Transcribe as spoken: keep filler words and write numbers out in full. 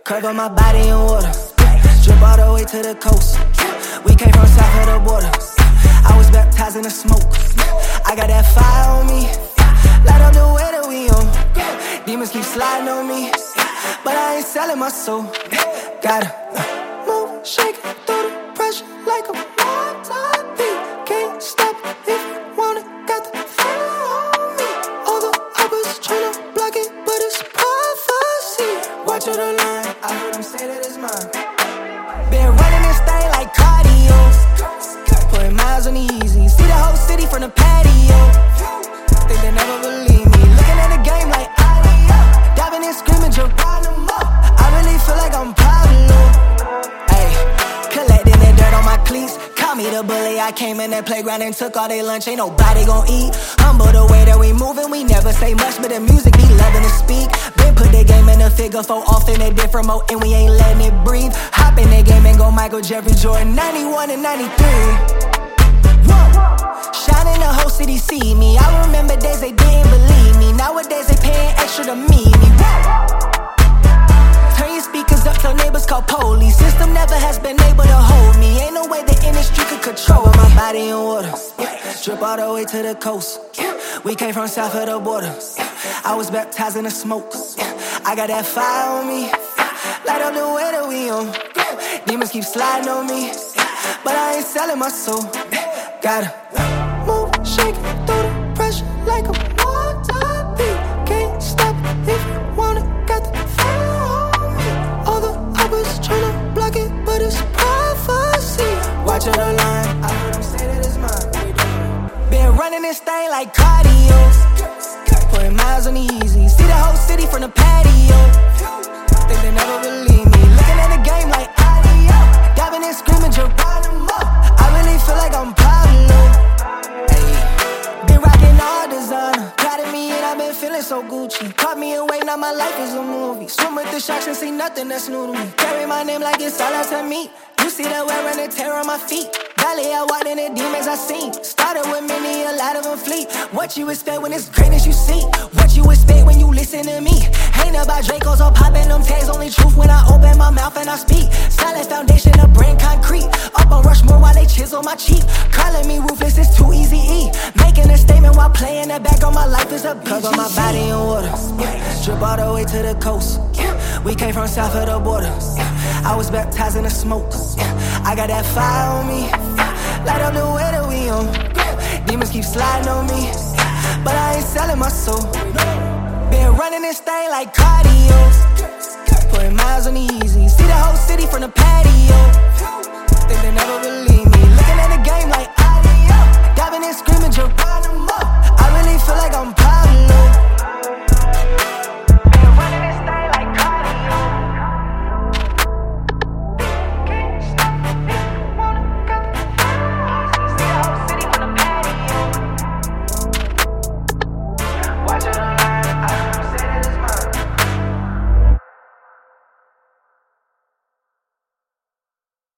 Cover my body in water, drip all the way to the coast. We came from south of the border. I was baptized in the smoke. I got that fire on me, light up the way that we on. Demons keep sliding on me, but I ain't selling my soul. Gotta move, shake it through the pressure like a water beat. Can't stop if you want it, got the fire on me. All the others tryna block it, but it's prophecy. Watch out the line, I heard them say that it's mine. Been running this thing like cardio, putting miles on the easy. See the whole city from the patio. Think they never believe me. Looking at the game like Adio, diving and screaming, jump on them up. I really feel like I'm Pablo. Ayy, collecting that dirt on my cleats. Call me the bully, I came in that playground and took all their lunch. Ain't nobody gon' eat. Humble the way that we moving, we never say much, but the music be loving to speak. Been put the game in a figure four off in a different mode, and we ain't letting it breathe. Hop in that game and go Michael Jeffrey Jordan, ninety-one and ninety-three. Shining the whole city see me. I remember days they didn't believe me. Nowadays they paying extra to meet me. Turn your speakers up till neighbors call police. System never has been able to hold me. Ain't no way the industry could control my body in water. Drip all the way to the coast. We came from south of the border. I was baptized in the smoke. I got that fire on me, light up the way that we on. Demons keep sliding on me, but I ain't selling my soul. Gotta move, shake it through the pressure like a water beat. Can't stop if you want it, got the fire on me. All the others tryna block it, but it's prophecy. Watch out the line, I heard them say that it's mine. Been running this thing like cardio, putting miles on the easy. See the whole city from the patio. Think they never believe me. Looking at the game like Adio, diving and screaming, jump on them up. I really feel like I'm Pablo. Ayy, been rocking all designer, proud of me and I've been feeling so Gucci. Caught me away, now my life is a movie. Swim with the sharks and see nothing that's new to me. Carry my name like it's all out to me. You see the wear and the tear on my feet. Valley, I walked in the demons I seen. Started with many, a lot of them fleet. What you expect when it's greatness you see? What you expect when you listen to me? Ain't about Dracos or popping them tags. Only truth when I open my mouth and I speak. Solid foundation of brain concrete. Up on Rushmore while they chisel my cheek. Calling me ruthless is too easy E. Making a statement while playing the back on my life is a beach. Cover my body in water, drip all the way to the coast. We came from south of the border. I was baptized in the smoke. I got that fire on me, light up the way that we on. Demons keep sliding on me, but I ain't selling my soul. Been running this thing like cardio, putting miles on the easy. See the whole city from the patio. Think they never believe